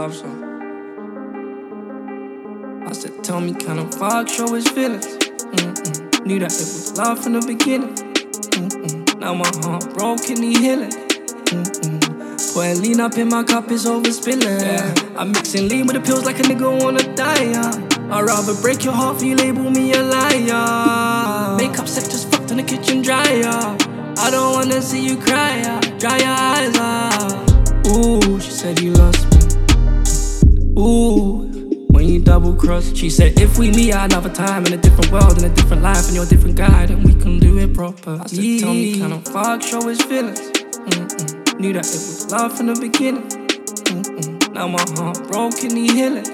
love song. I said, tell me, can a fuck show his feelings? Knew that it was love from the beginning. Now my heart broken, he healing. Putting lean up in my cup, it's over spilling. I'm mixing lean with the pills like a nigga wanna die. I'd rather break your heart for you label me a liar. Makeup sex just fucked in the kitchen dryer. I don't wanna see you cry, dry your eyes out. Ooh, she said you lost me. Ooh, when you double cross. She said if we meet at another time in a different world, in a different life, and you're a different guy, then we can do it proper. I said, tell me, can a fuck show his feelings? Knew that it was love from the beginning. Now my heart broken, he healing.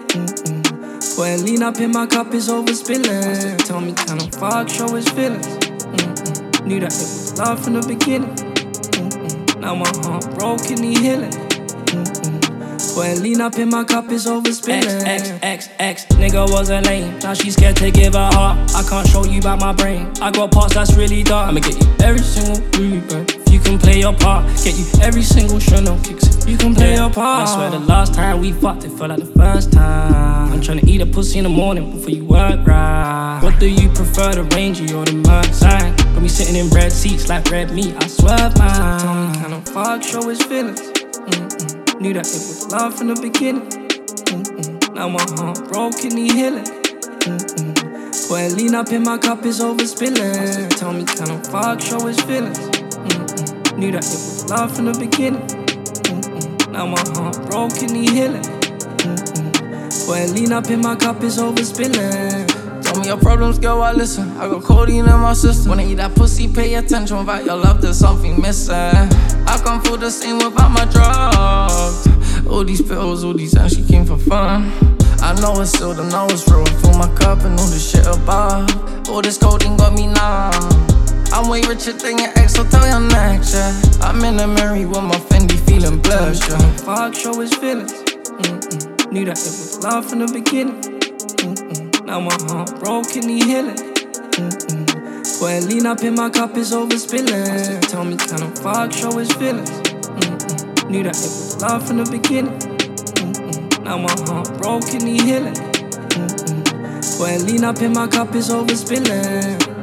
Putting lean up in my cup, it's over spilling. I said, tell me, can a fuck show his feelings? Knew that it was love from the beginning. Now my heart broken, he healing. Putting lean up in my cup, it's over spilling. X, nigga wasn't lame. Now she's scared to give her heart. I can't show you about my brain. I got parts that's really dark. I'ma get you every single Bluebird. If you can play your part, get you every single Chanel kicks. If you can play your part. I swear the last time we fucked, it felt like the first time. I'm tryna eat a pussy in the morning before you work right. What do you prefer, the Ranger or the Merc side? Got me sitting in red seats like red meat, I swerve mine. Tell me, can a fuck show his feelings? Knew that it was love from the beginning. Now my heart broken, he healing. Putting lean up in my cup, it's over spilling. I said, tell me, can a fuck show his feelings? Knew that it was love from the beginning. Now my heart broken, he healing. Putting lean up in my cup, it's over spilling. Tell me your problems, girl, I listen. I got codeine in my system. Wanna eat that pussy, pay attention. Without your love, there's something missing. I can't feel the same without my drugs. All these pills, all these and she came for fun. I know it's still, I know it's real. I fill my cup and all this shit above. All this codeine got me numb. I'm way richer than your ex, so tell your next, yeah. I'm in a Mary with my Fendi feeling blessed, yeah. Fuck show his feelings. Knew that it was love from the beginning. Now my heart broken, he healing. Putting lean up in my cup, it's over spilling. I said, tell me, can a fuck show his feelings? Knew that it was love from the beginning. Now my heart broken, he healing. Putting lean up in my cup, it's over spilling.